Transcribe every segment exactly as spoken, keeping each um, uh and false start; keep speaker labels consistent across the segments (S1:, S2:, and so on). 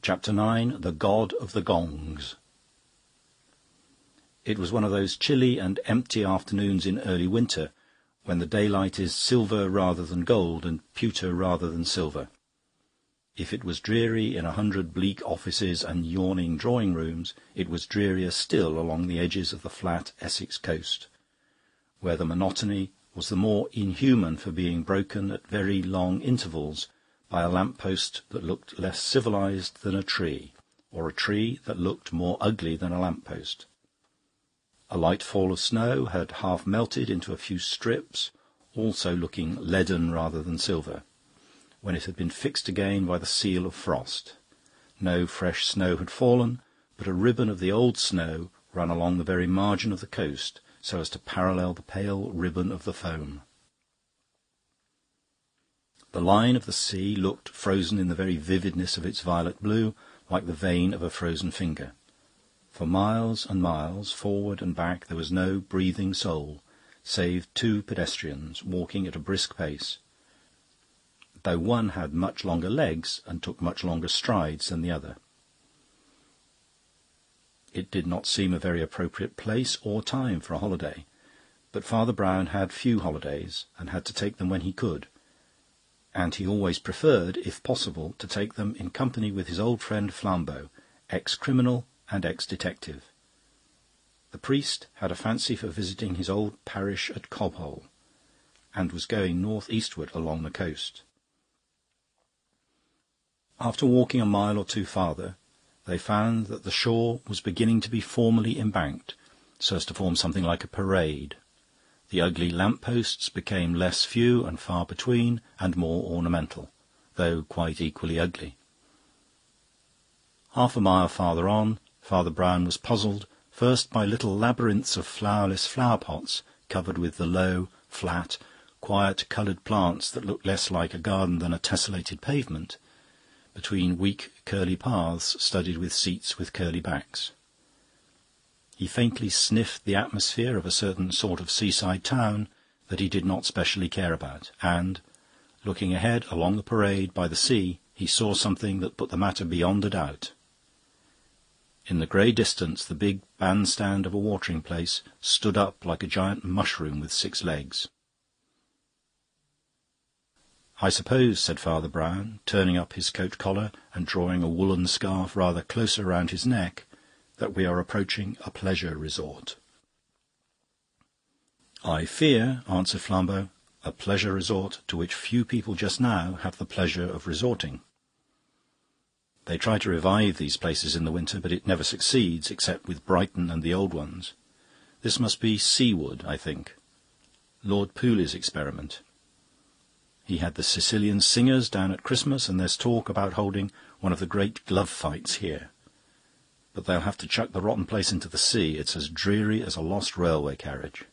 S1: Chapter nine. The God of the Gongs. It was one of those chilly and empty afternoons in early winter, when the daylight is silver rather than gold and pewter rather than silver. If it was dreary in a hundred bleak offices and yawning drawing-rooms, it was drearier still along the edges of the flat Essex coast, where the monotony was the more inhuman for being broken at very long intervals by a lamp-post that looked less civilised than a tree, or a tree that looked more ugly than a lamp-post. A light fall of snow had half melted into a few strips, also looking leaden rather than silver, when it had been fixed again by the seal of frost. No fresh snow had fallen, but a ribbon of the old snow ran along the very margin of the coast, so as to parallel the pale ribbon of the foam. The line of the sea looked frozen in the very vividness of its violet blue, like the vein of a frozen finger. For miles and miles, forward and back, there was no breathing soul, save two pedestrians walking at a brisk pace, though one had much longer legs and took much longer strides than the other. It did not seem a very appropriate place or time for a holiday, but Father Brown had few holidays, and had to take them when he could, and he always preferred, if possible, to take them in company with his old friend Flambeau, ex-criminal and ex-detective. The priest had a fancy for visiting his old parish at Cobhole, and was going north-eastward along the coast. After walking a mile or two farther, they found that the shore was beginning to be formally embanked, so as to form something like a parade. The ugly lamp-posts became less few and far between, and more ornamental, though quite equally ugly. Half a mile farther on, Father Brown was puzzled, first by little labyrinths of flowerless flower-pots covered with the low, flat, quiet coloured plants that looked less like a garden than a tessellated pavement, between weak curly paths studded with seats with curly backs. He faintly sniffed the atmosphere of a certain sort of seaside town that he did not specially care about, and, looking ahead along the parade by the sea, he saw something that put the matter beyond a doubt. In the grey distance, the big bandstand of a watering place stood up like a giant mushroom with six legs. "I suppose," said Father Brown, turning up his coat collar and drawing a woollen scarf rather closer round his neck, "that we are approaching a pleasure resort." "I fear," answered Flambeau, "a pleasure resort to which few people just now have the pleasure of resorting. They try to revive these places in the winter, but it never succeeds, except with Brighton and the old ones. This must be Seawood, I think. Lord Pooley's experiment. He had the Sicilian singers down at Christmas, and there's talk about holding one of the great glove fights here. But they'll have to chuck the rotten place into the sea. It's as dreary as a lost railway carriage."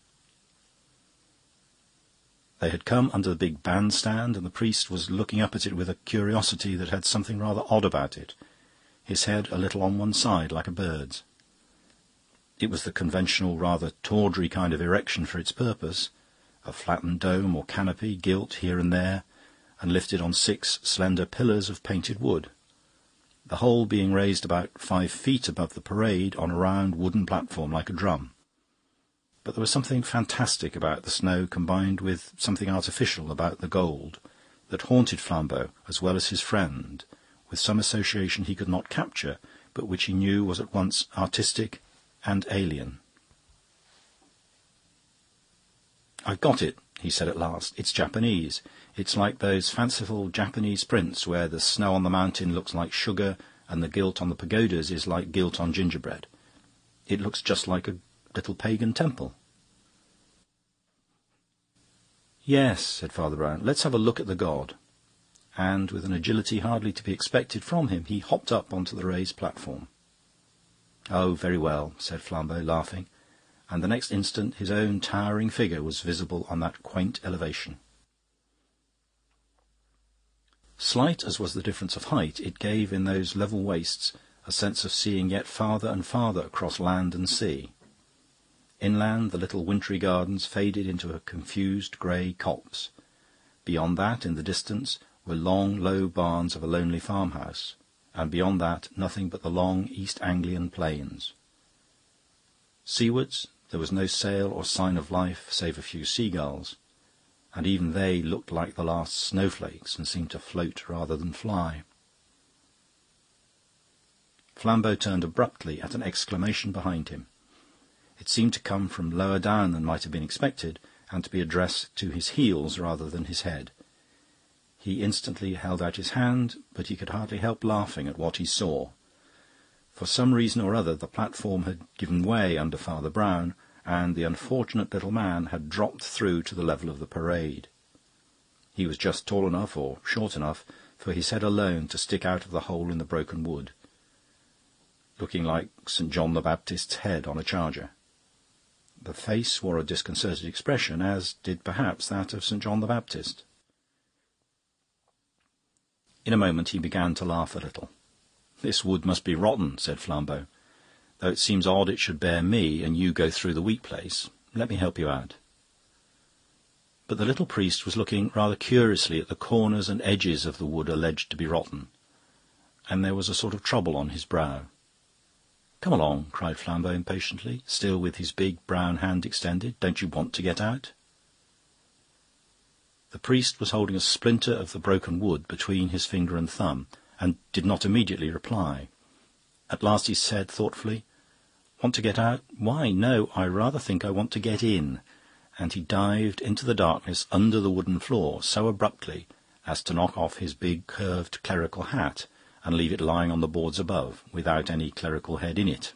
S1: They had come under the big bandstand, and the priest was looking up at it with a curiosity that had something rather odd about it, his head a little on one side, like a bird's. It was the conventional, rather tawdry kind of erection for its purpose, a flattened dome or canopy, gilt here and there, and lifted on six slender pillars of painted wood, the whole being raised about five feet above the parade on a round wooden platform like a drum. But there was something fantastic about the snow, combined with something artificial about the gold, that haunted Flambeau as well as his friend, with some association he could not capture, but which he knew was at once artistic and alien. "I've got it," he said at last. "It's Japanese. It's like those fanciful Japanese prints where the snow on the mountain looks like sugar and the gilt on the pagodas is like gilt on gingerbread. It looks just like a little pagan temple." "Yes," said Father Brown, "let's have a look at the god." And, with an agility hardly to be expected from him, he hopped up onto the raised platform. "Oh, very well," said Flambeau, laughing, and the next instant his own towering figure was visible on that quaint elevation. Slight as was the difference of height, it gave in those level wastes a sense of seeing yet farther and farther across land and sea. Inland, the little wintry gardens faded into a confused grey copse. Beyond that, in the distance, were long, low barns of a lonely farmhouse, and beyond that nothing but the long East Anglian plains. Seawards there was no sail or sign of life save a few seagulls, and even they looked like the last snowflakes and seemed to float rather than fly. Flambeau turned abruptly at an exclamation behind him. It seemed to come from lower down than might have been expected, and to be addressed to his heels rather than his head. He instantly held out his hand, but he could hardly help laughing at what he saw. For some reason or other the platform had given way under Father Brown, and the unfortunate little man had dropped through to the level of the parade. He was just tall enough, or short enough, for his head alone to stick out of the hole in the broken wood, looking like St John the Baptist's head on a charger. The face wore a disconcerted expression, as did perhaps that of St John the Baptist. In a moment he began to laugh a little. "This wood must be rotten," said Flambeau, "though it seems odd it should bear me, and you go through the weak place. Let me help you out." But the little priest was looking rather curiously at the corners and edges of the wood alleged to be rotten, and there was a sort of trouble on his brow. "Come along," cried Flambeau impatiently, still with his big brown hand extended. "Don't you want to get out?" The priest was holding a splinter of the broken wood between his finger and thumb, and did not immediately reply. At last he said thoughtfully, "Want to get out? Why, no, I rather think I want to get in." And he dived into the darkness under the wooden floor so abruptly as to knock off his big curved clerical hat and leave it lying on the boards above, without any clerical head in it.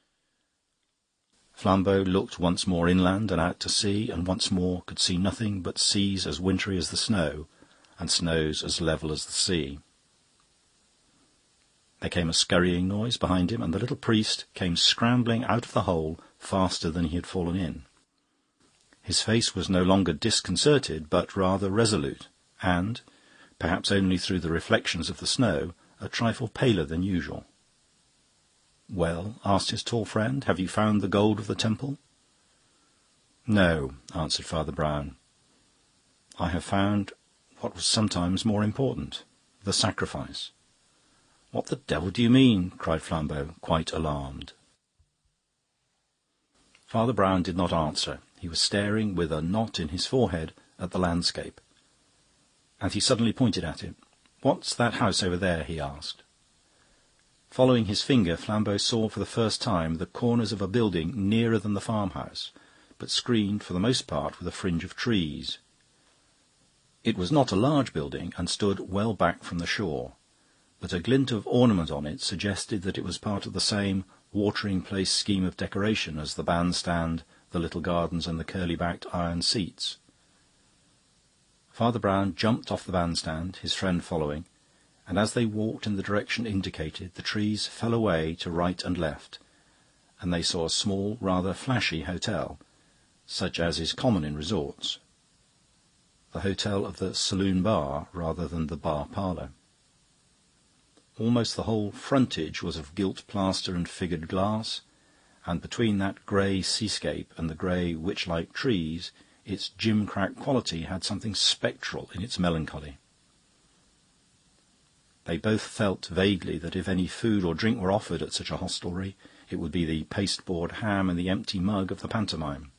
S1: Flambeau looked once more inland and out to sea, and once more could see nothing but seas as wintry as the snow, and snows as level as the sea. There came a scurrying noise behind him, and the little priest came scrambling out of the hole faster than he had fallen in. His face was no longer disconcerted, but rather resolute, and, perhaps only through the reflections of the snow, a trifle paler than usual. "Well," asked his tall friend, "have you found the gold of the temple?" "No," answered Father Brown. "I have found what was sometimes more important, the sacrifice." "What the devil do you mean?" cried Flambeau, quite alarmed. Father Brown did not answer. He was staring with a knot in his forehead at the landscape, and he suddenly pointed at it. "What's that house over there?" he asked. Following his finger, Flambeau saw for the first time the corners of a building nearer than the farmhouse, but screened for the most part with a fringe of trees. It was not a large building, and stood well back from the shore, but a glint of ornament on it suggested that it was part of the same watering-place scheme of decoration as the bandstand, the little gardens, and the curly-backed iron seats. Father Brown jumped off the bandstand, his friend following, and as they walked in the direction indicated, the trees fell away to right and left, and they saw a small, rather flashy hotel, such as is common in resorts. The hotel of the saloon-bar rather than the bar-parlour. Almost the whole frontage was of gilt plaster and figured glass, and between that grey seascape and the grey witch-like trees, its gimcrack quality had something spectral in its melancholy. They both felt vaguely that if any food or drink were offered at such a hostelry, it would be the pasteboard ham and the empty mug of the pantomime.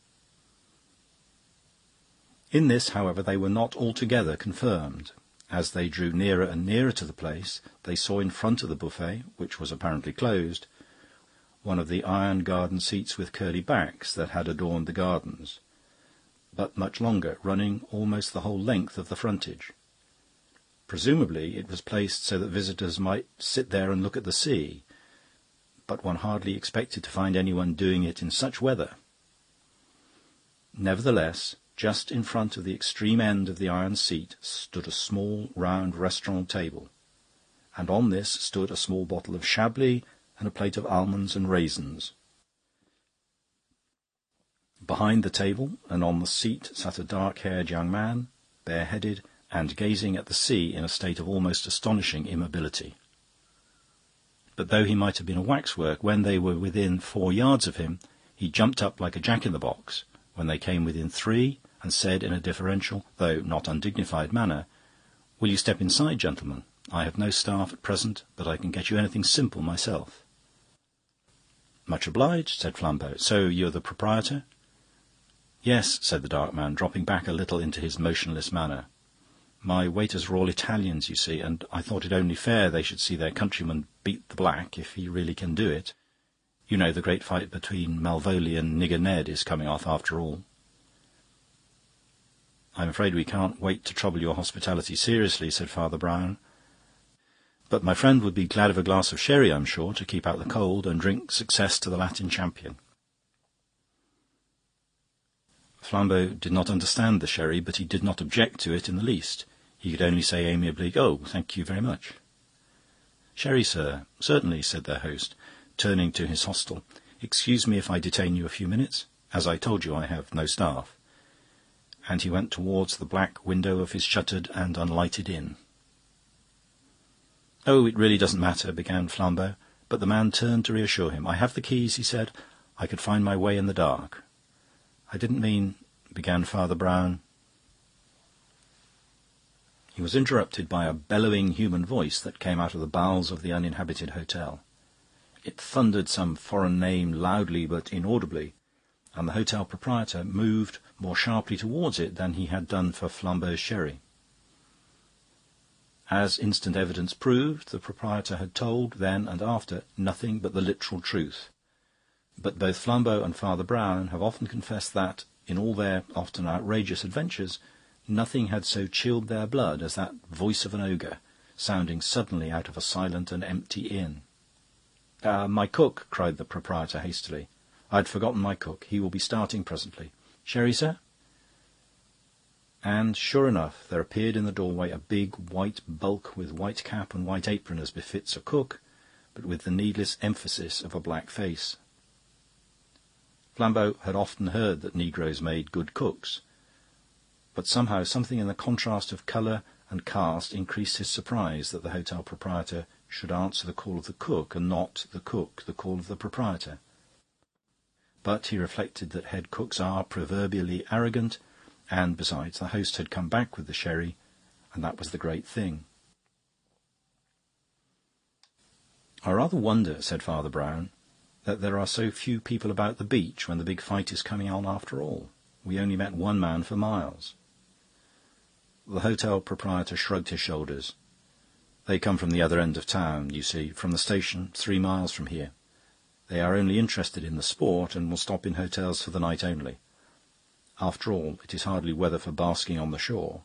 S1: In this, however, they were not altogether confirmed. As they drew nearer and nearer to the place, they saw in front of the buffet, which was apparently closed, one of the iron garden seats with curly backs that had adorned the gardens, but much longer, running almost the whole length of the frontage. Presumably it was placed so that visitors might sit there and look at the sea, but one hardly expected to find anyone doing it in such weather. Nevertheless, just in front of the extreme end of the iron seat stood a small round restaurant table, and on this stood a small bottle of Chablis and a plate of almonds and raisins. Behind the table and on the seat sat a dark-haired young man, bareheaded, and gazing at the sea in a state of almost astonishing immobility. But though he might have been a waxwork, when they were within four yards of him, he jumped up like a jack-in-the-box. When they came within three, and said in a deferential, though not undignified manner, "Will you step inside, gentlemen? I have no staff at present, but I can get you anything simple myself." "Much obliged," said Flambeau. "So you're the proprietor?" "Yes," said the dark man, dropping back a little into his motionless manner. "My waiters were all Italians, you see, and I thought it only fair they should see their countryman beat the black, if he really can do it. You know, the great fight between Malvolio and Nigger Ned is coming off after all." "I'm afraid we can't wait to trouble your hospitality seriously," said Father Brown. "But my friend would be glad of a glass of sherry, I'm sure, to keep out the cold and drink success to the Latin champion." Flambeau did not understand the sherry, but he did not object to it in the least. He could only say amiably, "Oh, thank you very much." "Sherry, sir? Certainly," said their host, turning to his hostel. "Excuse me if I detain you a few minutes. As I told you, I have no staff." And he went towards the black window of his shuttered and unlighted inn. "Oh, it really doesn't matter," began Flambeau, but the man turned to reassure him. "I have the keys," he said. "I could find my way in the dark." "I didn't mean—" began Father Brown. He was interrupted by a bellowing human voice that came out of the bowels of the uninhabited hotel. It thundered some foreign name loudly but inaudibly, and the hotel proprietor moved more sharply towards it than he had done for Flambeau's sherry. As instant evidence proved, the proprietor had told, then and after, nothing but the literal truth. But both Flambeau and Father Brown have often confessed that, in all their often outrageous adventures, nothing had so chilled their blood as that voice of an ogre, sounding suddenly out of a silent and empty inn. "Ah, my cook!" cried the proprietor hastily. "I'd forgotten my cook. He will be starting presently. Sherry, sir?" And, sure enough, there appeared in the doorway a big white bulk with white cap and white apron as befits a cook, but with the needless emphasis of a black face. Flambeau had often heard that negroes made good cooks, but somehow something in the contrast of colour and caste increased his surprise that the hotel proprietor should answer the call of the cook and not the cook the call of the proprietor. But he reflected that head cooks are proverbially arrogant, and besides, the host had come back with the sherry, and that was the great thing. "I rather wonder," said Father Brown, "that there are so few people about the beach when the big fight is coming on after all. We only met one man for miles." The hotel proprietor shrugged his shoulders. "They come from the other end of town, you see, from the station, three miles from here. They are only interested in the sport, and will stop in hotels for the night only. After all, it is hardly weather for basking on the shore."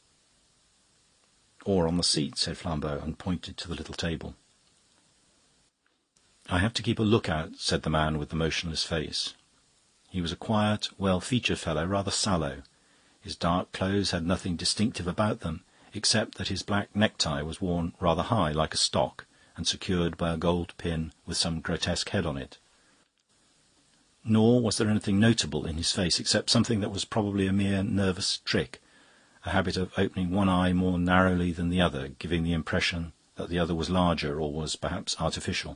S1: "Or on the seat," said Flambeau, and pointed to the little table. "I have to keep a look-out," said the man with the motionless face. He was a quiet, well-featured fellow, rather sallow. His dark clothes had nothing distinctive about them, except that his black necktie was worn rather high, like a stock, and secured by a gold pin with some grotesque head on it. Nor was there anything notable in his face, except something that was probably a mere nervous trick, a habit of opening one eye more narrowly than the other, giving the impression that the other was larger or was perhaps artificial.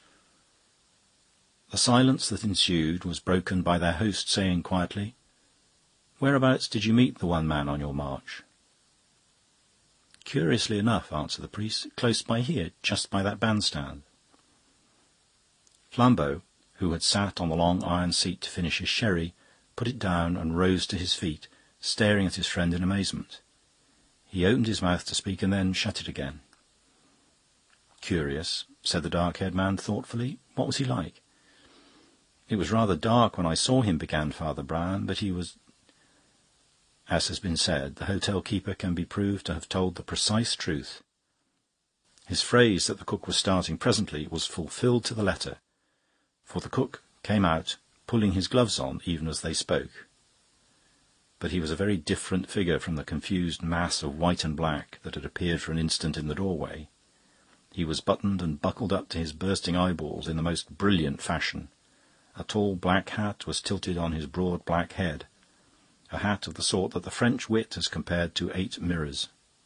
S1: The silence that ensued was broken by their host saying quietly, "Whereabouts did you meet the one man on your march?" "Curiously enough," answered the priest, "close by here, just by that bandstand." Flambeau, who had sat on the long iron seat to finish his sherry, put it down and rose to his feet, staring at his friend in amazement. He opened his mouth to speak and then shut it again. "Curious," said the dark-haired man thoughtfully. "What was he like?" "It was rather dark when I saw him," began Father Brown, "but he was—" As has been said, the hotel-keeper can be proved to have told the precise truth. His phrase that the cook was starting presently was fulfilled to the letter, for the cook came out, pulling his gloves on even as they spoke. But he was a very different figure from the confused mass of white and black that had appeared for an instant in the doorway. He was buttoned and buckled up to his bursting eyeballs in the most brilliant fashion. A tall black hat was tilted on his broad black head, a hat of the sort that the French wit has compared to eight mirrors.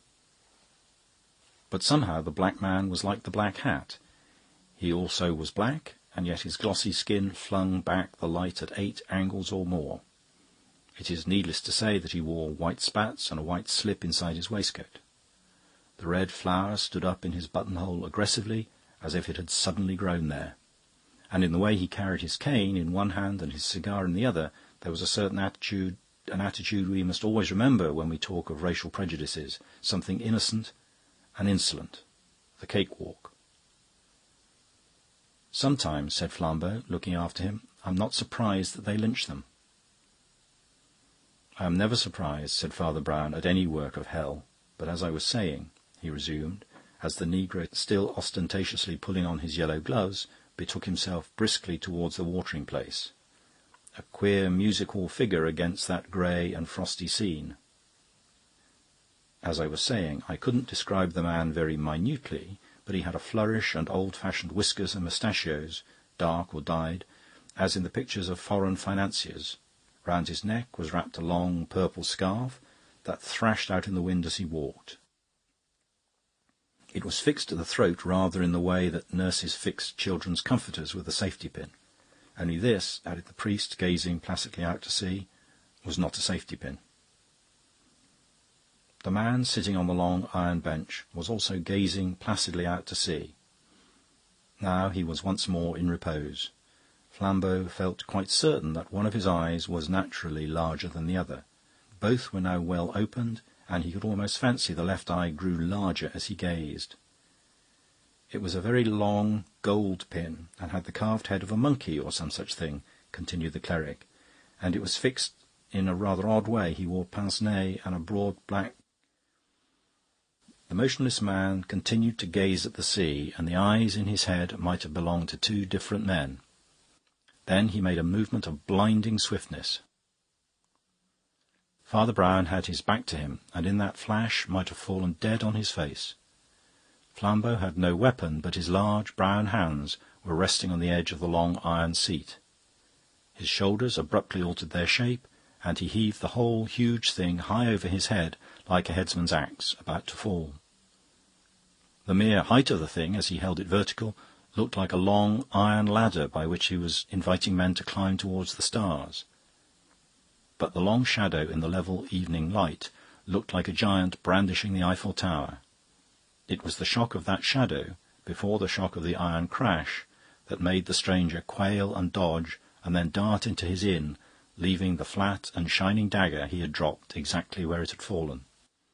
S1: But somehow the black man was like the black hat. He also was black, and yet his glossy skin flung back the light at eight angles or more. It is needless to say that he wore white spats and a white slip inside his waistcoat. The red flower stood up in his buttonhole aggressively, as if it had suddenly grown there. And in the way he carried his cane in one hand and his cigar in the other, there was a certain attitude, an attitude we must always remember when we talk of racial prejudices, something innocent and insolent, the cakewalk. "Sometimes," said Flambeau, looking after him, "I'm not surprised that they lynch them." "I am never surprised," said Father Brown, "at any work of hell. But as I was saying," he resumed, as the negro, still ostentatiously pulling on his yellow gloves, betook himself briskly towards the watering place, a queer music-hall figure against that grey and frosty scene. "As I was saying, I couldn't describe the man very minutely, but he had a flourish and old-fashioned whiskers and moustachios, dark or dyed, as in the pictures of foreign financiers. Round his neck was wrapped a long purple scarf that thrashed out in the wind as he walked. It was fixed to the throat rather in the way that nurses fix children's comforters with a safety pin. Only this," added the priest, gazing placidly out to sea, "was not a safety pin." The man sitting on the long iron bench was also gazing placidly out to sea. Now he was once more in repose. Flambeau felt quite certain that one of his eyes was naturally larger than the other. Both were now well opened, and he could almost fancy the left eye grew larger as he gazed. "It was a very long gold pin, and had the carved head of a monkey or some such thing," continued the cleric, "and it was fixed in a rather odd way. He wore pince-nez and a broad black..." The motionless man continued to gaze at the sea, and the eyes in his head might have belonged to two different men. Then he made a movement of blinding swiftness. Father Brown had his back to him, and in that flash might have fallen dead on his face. Flambeau had no weapon, but his large brown hands were resting on the edge of the long iron seat. His shoulders abruptly altered their shape, and he heaved the whole huge thing high over his head like a headsman's axe about to fall. The mere height of the thing, as he held it vertical, looked like a long iron ladder by which he was inviting men to climb towards the stars. But the long shadow in the level evening light looked like a giant brandishing the Eiffel Tower. It was the shock of that shadow, before the shock of the iron crash, that made the stranger quail and dodge and then dart into his inn, leaving the flat and shining dagger he had dropped exactly where it had fallen.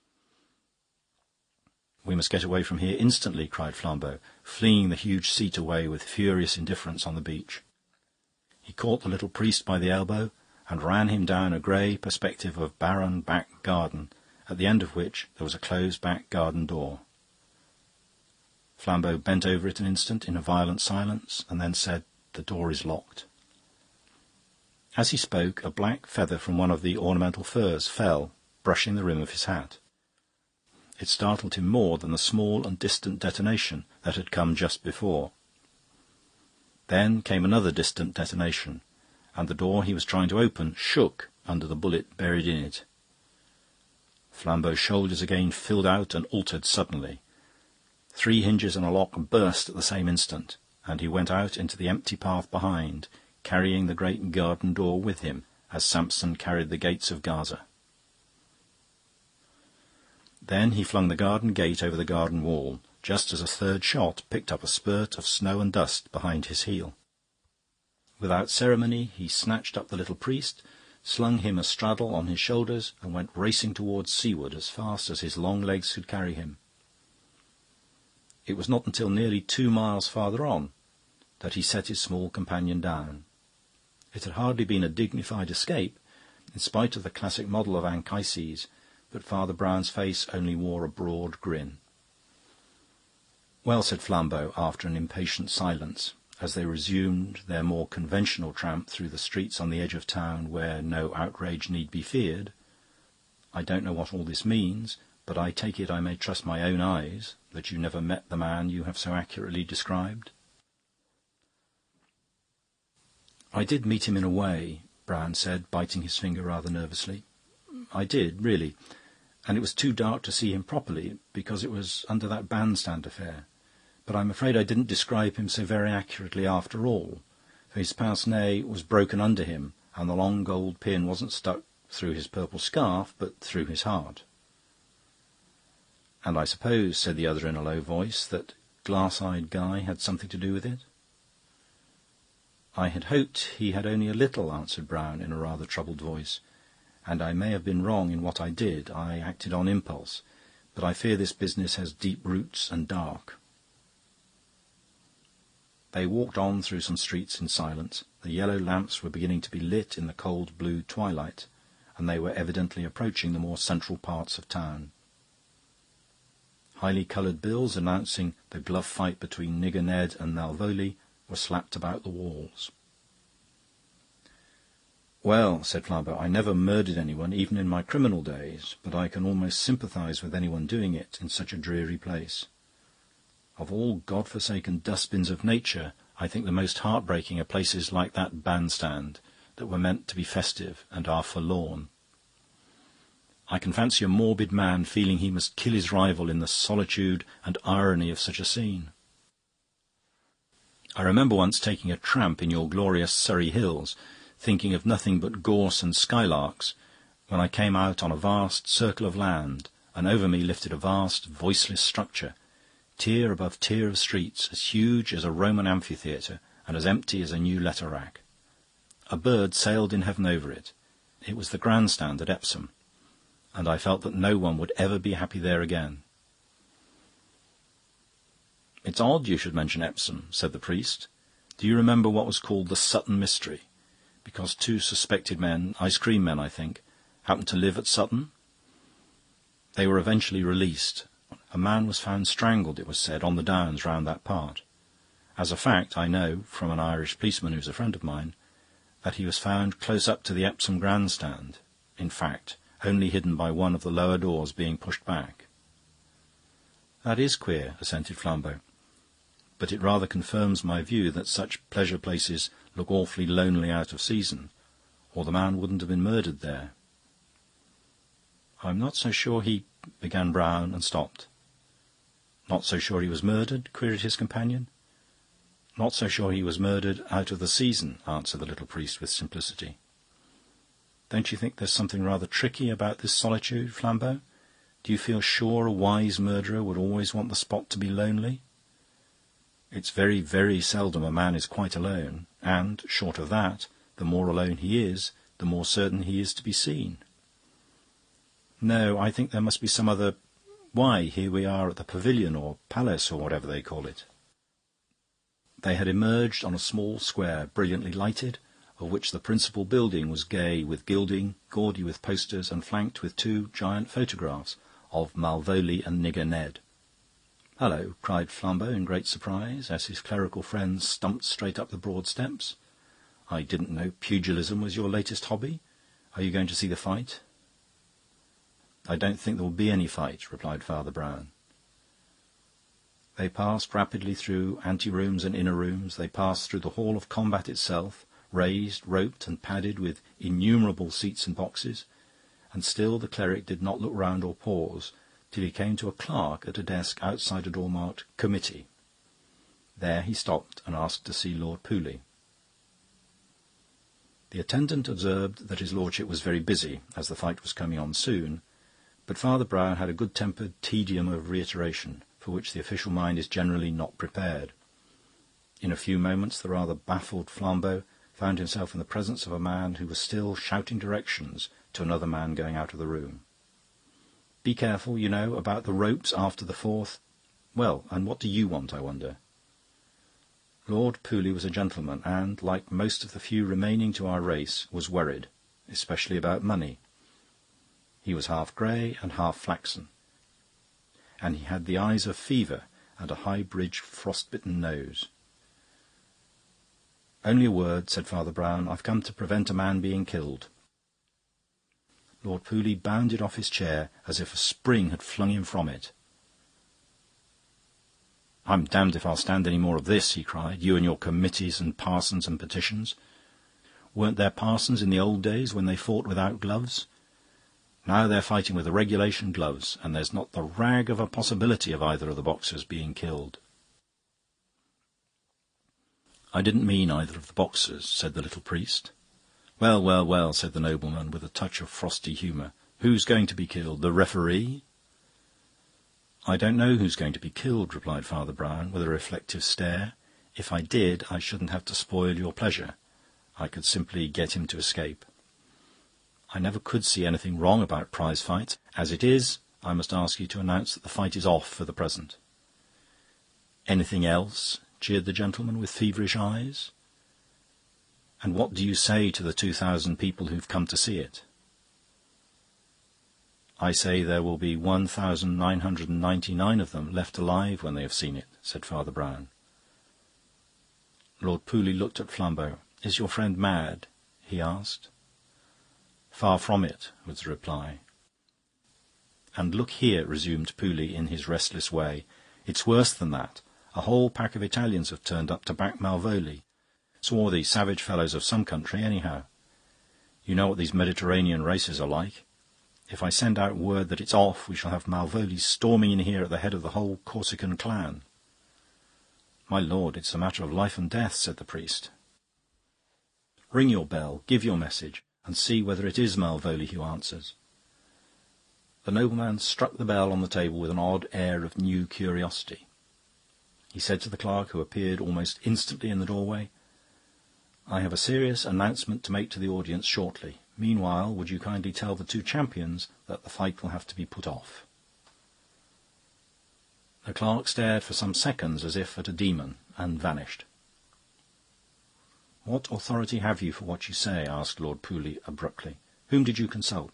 S1: "We must get away from here instantly," cried Flambeau, flinging the huge seat away with furious indifference on the beach. He caught the little priest by the elbow and ran him down a grey perspective of barren back garden, at the end of which there was a closed back garden door. Flambeau bent over it an instant in a violent silence, and then said, "The door is locked." As he spoke, a black feather from one of the ornamental firs fell, brushing the rim of his hat. It startled him more than the small and distant detonation that had come just before. Then came another distant detonation, and the door he was trying to open shook under the bullet buried in it. Flambeau's shoulders again filled out and altered suddenly. Three hinges and a lock burst at the same instant, and he went out into the empty path behind, carrying the great garden door with him, as Samson carried the gates of Gaza. Then he flung the garden gate over the garden wall, just as a third shot picked up a spurt of snow and dust behind his heel. Without ceremony, he snatched up the little priest, slung him astraddle on his shoulders, and went racing towards seaward as fast as his long legs could carry him. It was not until nearly two miles farther on that he set his small companion down. It had hardly been a dignified escape, in spite of the classic model of Anchises, but Father Brown's face only wore a broad grin. "Well," said Flambeau, after an impatient silence, as they resumed their more conventional tramp through the streets on the edge of town where no outrage need be feared, "I don't know what all this means, but I take it I may trust my own eyes that you never met the man you have so accurately described." "I did meet him in a way," Brown said, biting his finger rather nervously. "I did, really. And it was too dark to see him properly, because it was under that bandstand affair. But I'm afraid I didn't describe him so very accurately after all, for his pince-nez was broken under him, and the long gold pin wasn't stuck through his purple scarf, but through his heart." "And I suppose," said the other in a low voice, "that Glass-eyed Guy had something to do with it?" "I had hoped he had only a little," answered Brown in a rather troubled voice, "and I may have been wrong in what I did. I acted on impulse, but I fear this business has deep roots and dark." They walked on through some streets in silence. The yellow lamps were beginning to be lit in the cold blue twilight, and they were evidently approaching the more central parts of town. Highly coloured bills announcing the glove fight between Nigger Ned and Malvolio were slapped about the walls. "Well," said Flambeau, "I never murdered anyone, even in my criminal days, but I can almost sympathise with anyone doing it in such a dreary place. Of all God-forsaken dustbins of nature, I think the most heartbreaking are places like that bandstand, that were meant to be festive and are forlorn. I can fancy a morbid man feeling he must kill his rival in the solitude and irony of such a scene. I remember once taking a tramp in your glorious Surrey hills, thinking of nothing but gorse and skylarks, when I came out on a vast circle of land, and over me lifted a vast, voiceless structure, tier above tier of streets, as huge as a Roman amphitheatre and as empty as a new letter rack. A bird sailed in heaven over it. It was the grandstand at Epsom, and I felt that no one would ever be happy there again." "It's odd you should mention Epsom," said the priest. "Do you remember what was called the Sutton Mystery? Because two suspected men, ice-cream men, I think, happened to live at Sutton. They were eventually released. A man was found strangled, it was said, on the downs round that part. As a fact, I know, from an Irish policeman who's a friend of mine, that he was found close up to the Epsom grandstand, in fact, only hidden by one of the lower doors being pushed back." "That is queer," assented Flambeau. "But it rather confirms my view that such pleasure places look awfully lonely out of season, or the man wouldn't have been murdered there." "I'm not so sure he—" began Brown, and stopped. "Not so sure he was murdered?" queried his companion. "Not so sure he was murdered out of the season," answered the little priest with simplicity. "Don't you think there's something rather tricky about this solitude, Flambeau? Do you feel sure a wise murderer would always want the spot to be lonely? It's very, very seldom a man is quite alone, and, short of that, the more alone he is, the more certain he is to be seen. No, I think there must be some other... Why, here we are at the pavilion, or palace, or whatever they call it." They had emerged on a small square, brilliantly lighted, of which the principal building was gay with gilding, gaudy with posters, and flanked with two giant photographs of Malvolio and Nigger Ned. "Hullo!" cried Flambeau in great surprise, as his clerical friends stumped straight up the broad steps. "I didn't know pugilism was your latest hobby. Are you going to see the fight?" "I don't think there will be any fight," replied Father Brown. They passed rapidly through ante-rooms and inner rooms. They passed through the hall of combat itself, raised, roped, and padded with innumerable seats and boxes, and still the cleric did not look round or pause till he came to a clerk at a desk outside a door marked Committee. There he stopped and asked to see Lord Pooley. The attendant observed that his lordship was very busy, as the fight was coming on soon, but Father Brown had a good-tempered tedium of reiteration, for which the official mind is generally not prepared. In a few moments the rather baffled Flambeau found himself in the presence of a man who was still shouting directions to another man going out of the room. "Be careful, you know, about the ropes after the fourth... Well, and what do you want, I wonder?" Lord Pooley was a gentleman, and, like most of the few remaining to our race, was worried, especially about money. He was half grey and half flaxen, and he had the eyes of fever and a high-bridged frost-bitten nose. "Only a word," said Father Brown. "I've come to prevent a man being killed." Lord Pooley bounded off his chair as if a spring had flung him from it. "I'm damned if I'll stand any more of this," he cried. "You and your committees and parsons and petitions. Weren't there parsons in the old days when they fought without gloves? Now they're fighting with the regulation gloves, and there's not the rag of a possibility of either of the boxers being killed." "I didn't mean either of the boxers," said the little priest. "Well, well, well," said the nobleman, with a touch of frosty humour. "Who's going to be killed? The referee?" "I don't know who's going to be killed," replied Father Brown, with a reflective stare. "If I did, I shouldn't have to spoil your pleasure. I could simply get him to escape. I never could see anything wrong about prize fights. As it is, I must ask you to announce that the fight is off for the present." "Anything else?" jeered the gentleman with feverish eyes. "And what do you say to the two thousand people who've come to see it?" "I say there will be one thousand nine hundred and ninety-nine of them left alive when they have seen it," said Father Brown. Lord Pooley looked at Flambeau. "Is your friend mad?" he asked. "Far from it," was the reply. "And look here," resumed Pooley in his restless way, "it's worse than that. A whole pack of Italians have turned up to back Malvolio. Swarthy, savage fellows of some country, anyhow. You know what these Mediterranean races are like. If I send out word that it's off, we shall have Malvolio storming in here at the head of the whole Corsican clan." "My lord, it's a matter of life and death," said the priest. "Ring your bell, give your message, and see whether it is Malvolio who answers." The nobleman struck the bell on the table with an odd air of new curiosity. He said to the clerk, who appeared almost instantly in the doorway, "I have a serious announcement to make to the audience shortly. Meanwhile, would you kindly tell the two champions that the fight will have to be put off?" The clerk stared for some seconds as if at a demon, and vanished. "What authority have you for what you say?" asked Lord Pooley abruptly. "Whom did you consult?"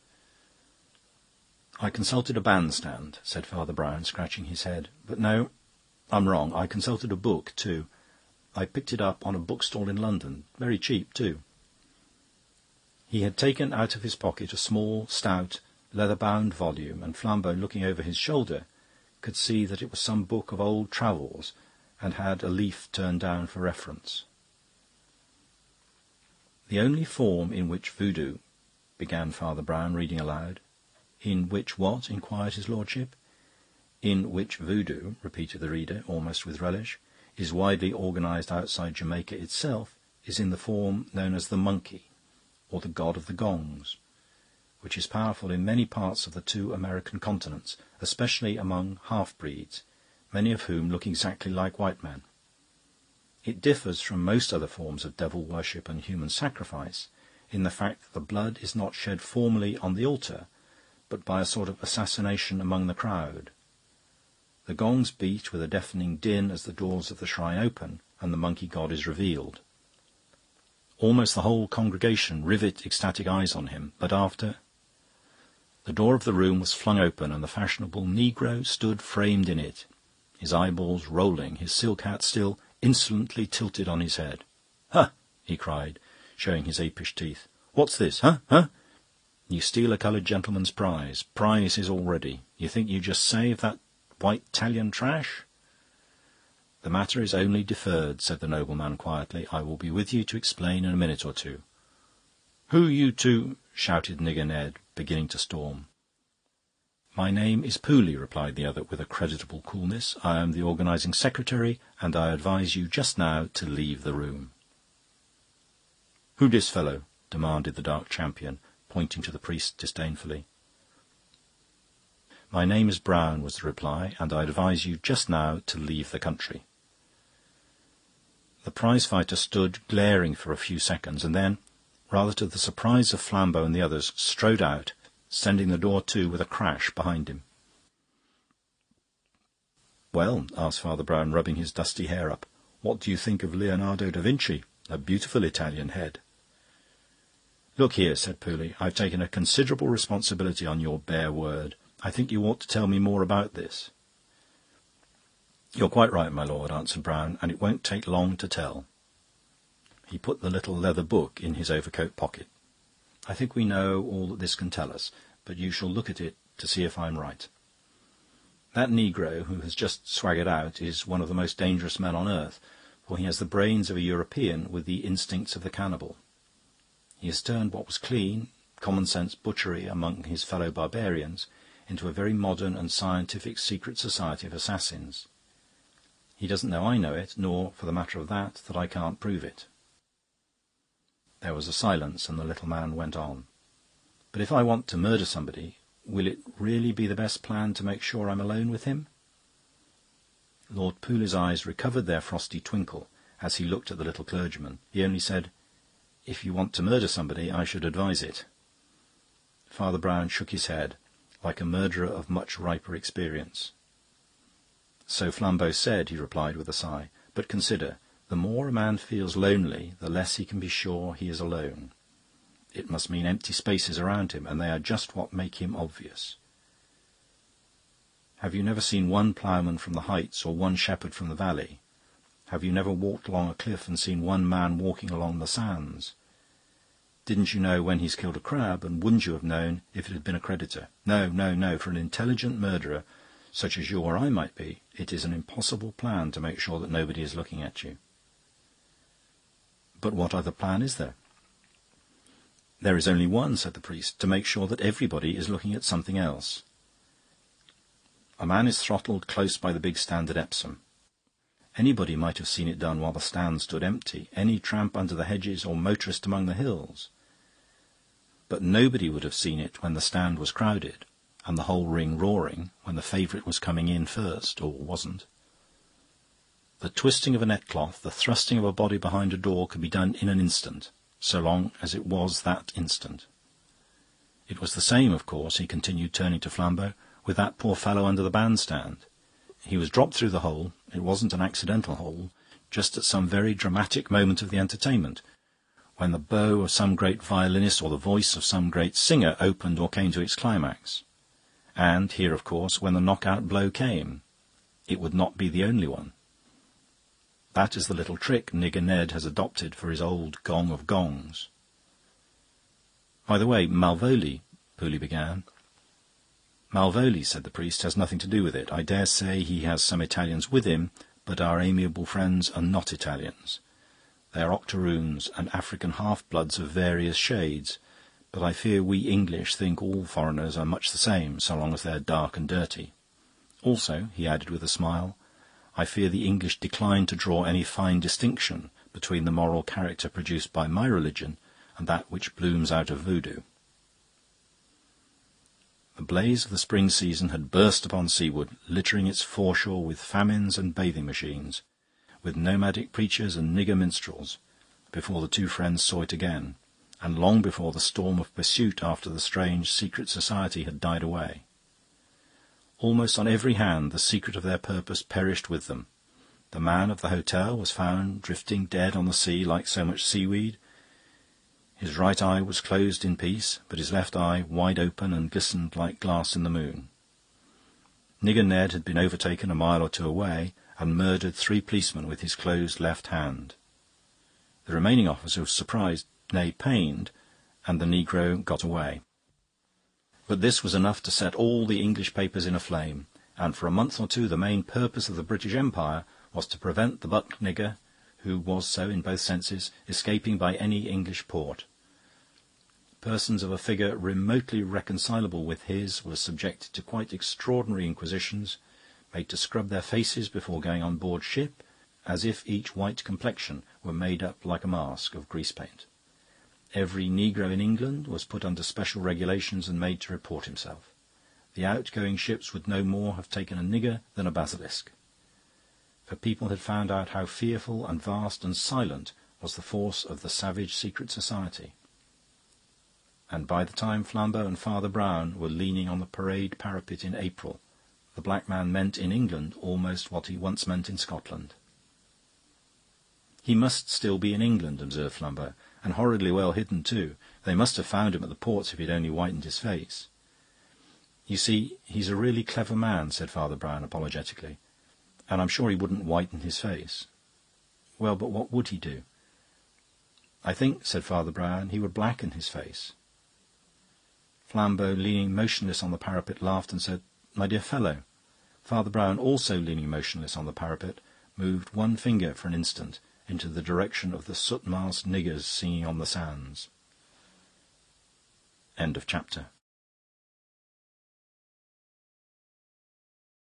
S1: "I consulted a bandstand," said Father Brown, scratching his head. "But no, I'm wrong. I consulted a book, too. I picked it up on a bookstall in London. Very cheap, too." He had taken out of his pocket a small, stout, leather-bound volume, and Flambeau, looking over his shoulder, could see that it was some book of old travels and had a leaf turned down for reference. "The only form in which voodoo," began Father Brown, reading aloud. "In which what?" inquired his lordship. "In which voodoo," repeated the reader, almost with relish, "is widely organised outside Jamaica itself, is in the form known as the monkey, or the god of the gongs, which is powerful in many parts of the two American continents, especially among half-breeds, many of whom look exactly like white men. It differs from most other forms of devil worship and human sacrifice in the fact that the blood is not shed formally on the altar, but by a sort of assassination among the crowd. The gongs beat with a deafening din as the doors of the shrine open and the monkey god is revealed. Almost the whole congregation rivet ecstatic eyes on him, but after... The door of the room was flung open, and the fashionable negro stood framed in it, his eyeballs rolling, his silk hat still insolently tilted on his head. "Ha!" he cried, showing his apish teeth. "What's this? Huh? Huh? You steal a coloured gentleman's prize. Prize is all ready. You think you just saved that white Italian trash?" "The matter is only deferred," said the nobleman quietly. "I will be with you to explain in a minute or two." "Who you two?" shouted Nigger Ned, beginning to storm. "My name is Pooley," replied the other with a creditable coolness. "I am the organising secretary, and I advise you just now to leave the room." "Who dis fellow?" demanded the dark champion, pointing to the priest disdainfully. "My name is Brown," was the reply, "and I advise you just now to leave the country." The prize-fighter stood glaring for a few seconds, and then, rather to the surprise of Flambeau and the others, strode out, sending the door to with a crash behind him. "Well," asked Father Brown, rubbing his dusty hair up, "what do you think of Leonardo da Vinci? A beautiful Italian head." "Look here," said Pooley, "I've taken a considerable responsibility on your bare word. I think you ought to tell me more about this." "You're quite right, my lord," answered Brown, "and it won't take long to tell." He put the little leather book in his overcoat pocket. "I think we know all that this can tell us, but you shall look at it to see if I'm right. That negro who has just swaggered out is one of the most dangerous men on earth, for he has the brains of a European with the instincts of the cannibal. He has turned what was clean, common-sense butchery among his fellow barbarians into a very modern and scientific secret society of assassins. He doesn't know I know it, nor, for the matter of that, that I can't prove it." There was a silence, and the little man went on. "But if I want to murder somebody, will it really be the best plan to make sure I'm alone with him?" Lord Pooley's eyes recovered their frosty twinkle as he looked at the little clergyman. He only said, "If you want to murder somebody, I should advise it." Father Brown shook his head, like a murderer of much riper experience. "So Flambeau said," he replied with a sigh. "But consider, the more a man feels lonely, the less he can be sure he is alone. It must mean empty spaces around him, and they are just what make him obvious. Have you never seen one ploughman from the heights or one shepherd from the valley? Have you never walked along a cliff and seen one man walking along the sands? Didn't you know when he's killed a crab, and wouldn't you have known if it had been a creditor? No, no, no, for an intelligent murderer, such as you or I might be, it is an impossible plan to make sure that nobody is looking at you." "But what other plan is there?" "There is only one," said the priest, "to make sure that everybody is looking at something else. A man is throttled close by the big stand at Epsom. Anybody might have seen it done while the stand stood empty, any tramp under the hedges or motorist among the hills. But nobody would have seen it when the stand was crowded, and the whole ring roaring, when the favourite was coming in first, or wasn't. The twisting of a neckcloth, the thrusting of a body behind a door could be done in an instant, so long as it was that instant. It was the same, of course," he continued, turning to Flambeau, "with that poor fellow under the bandstand. He was dropped through the hole. It wasn't an accidental hole, just at some very dramatic moment of the entertainment, when the bow of some great violinist or the voice of some great singer opened or came to its climax. And here, of course, when the knock-out blow came. It would not be the only one. That is the little trick Nigger Ned has adopted for his old Gong of Gongs." "By the way, Malvolio," Pooley began. "Malvolio," said the priest, "has nothing to do with it. I dare say he has some Italians with him, but our amiable friends are not Italians. They are octoroons and African half-bloods of various shades, but I fear we English think all foreigners are much the same, so long as they are dark and dirty. Also," he added with a smile, "I fear the English decline to draw any fine distinction between the moral character produced by my religion and that which blooms out of voodoo." The blaze of the spring season had burst upon Seawood, littering its foreshore with famines and bathing machines, with nomadic preachers and nigger minstrels, before the two friends saw it again, and long before the storm of pursuit after the strange secret society had died away. Almost on every hand the secret of their purpose perished with them. The man of the hotel was found drifting dead on the sea like so much seaweed. His right eye was closed in peace, but his left eye wide open and glistened like glass in the moon. Nigger Ned had been overtaken a mile or two away and murdered three policemen with his closed left hand. The remaining officer was surprised, nay, pained, and the negro got away. But this was enough to set all the English papers in a flame, and for a month or two the main purpose of the British Empire was to prevent the buck nigger, who was so in both senses, escaping by any English port. Persons of a figure remotely reconcilable with his were subjected to quite extraordinary inquisitions, made to scrub their faces before going on board ship, as if each white complexion were made up like a mask of grease-paint. Every negro in England was put under special regulations and made to report himself. The outgoing ships would no more have taken a nigger than a basilisk. For people had found out how fearful and vast and silent was the force of the savage secret society. And by the time Flambeau and Father Brown were leaning on the parade parapet in April, the black man meant in England almost what he once meant in Scotland. "He must still be in England," observed Flambeau, "and horridly well hidden too. They must have found him at the ports if he'd only whitened his face." "You see, he's a really clever man," said Father Brown apologetically, "and I'm sure he wouldn't whiten his face." "Well, but what would he do?" "I think," said Father Brown, "he would blacken his face." Flambeau, leaning motionless on the parapet, laughed and said, "My dear fellow." Father Brown, also leaning motionless on the parapet, moved one finger for an instant into the direction of the soot-masked niggers singing on the sands. End of chapter.